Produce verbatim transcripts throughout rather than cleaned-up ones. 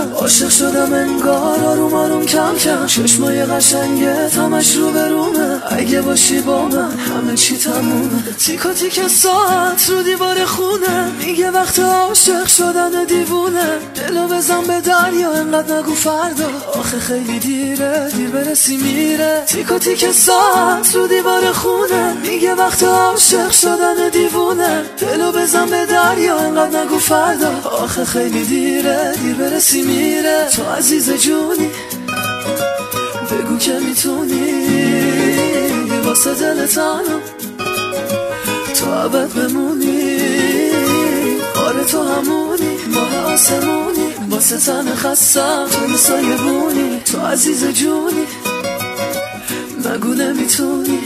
من عاشق شدم انگار آروم آروم کم کم چشمای قشنگت همش رو به رومه اگه باشی با من همه چی تمومه تیکا تیک ساعت رو دیوار خونه میگه وقت عاشق شدن دیوونه دلو بزن به دریا انقدر نگو فردا آخه خیلی دیره دیر برسی میره تیکا تیک ساعت رو دیوار خونه میگه وقت عاشق شدن دیوونه دلو بزن به دریا انقدر نگو فردا آخه خیلی دیره دیر برسی میره تو عزیز جونی بگو که میتونی واسه دل تنم تو ابد بمونی آره تو همونی ماه آسمونی واسه تن خستم تو سایه بونی تو عزیز جونی مگو نمیتونی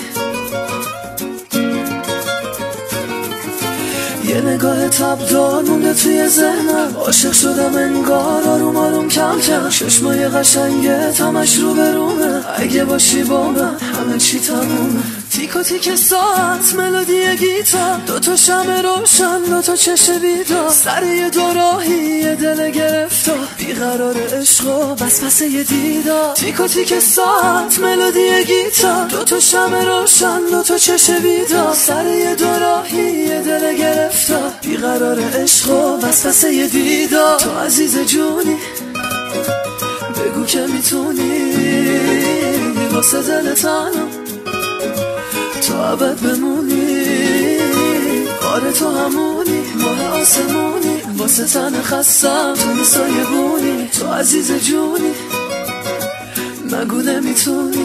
یه نگاه تبدار مونده توی ذهنم عاشق شدم انگار آروم آروم کم کم چشمای قشنگت همش رو به رومه اگه باشی با من همه چی تمومه تیکا تیک ساعت ملودی گیتار دوتا شمع روشن دوتا چشم بیدار سر یه دوراهی یه دل گرفتا بیقرار عشق و بس بس یه دیدار تیکا تیک ساعت ملودی گیتار دوتا شمع روشن دوتا چشم بیدار سر یه دوراهی یه دل گرفتا بیقرار عشق و بس بس یه دیدار تو عزیز جونی بگو که میتونی واسه دل تنم تو ابد بمونی آره تو همونی ماه آسمونی واسه تن خستم تو سایه بونی تو عزیز جونی مگو نمیتونی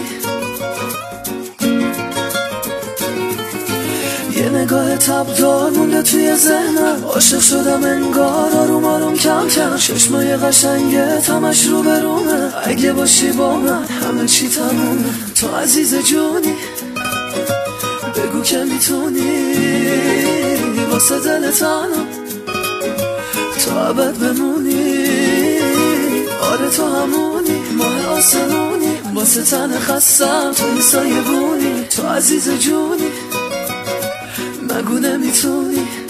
یه نگاه تبدار مونده توی ذهنم عاشق شدم انگار آروم آروم کم کم چشمای قشنگت همش رو به رومه اگه باشی با من همه چی تمومه تو عزیز جونی بگو که میتونی واسه دل تنم تو ابد بمونی آره تو همونی ماه آسمونی واسه تن خستم تو سایه بونی تو عزیز جونی مگو نمیتونی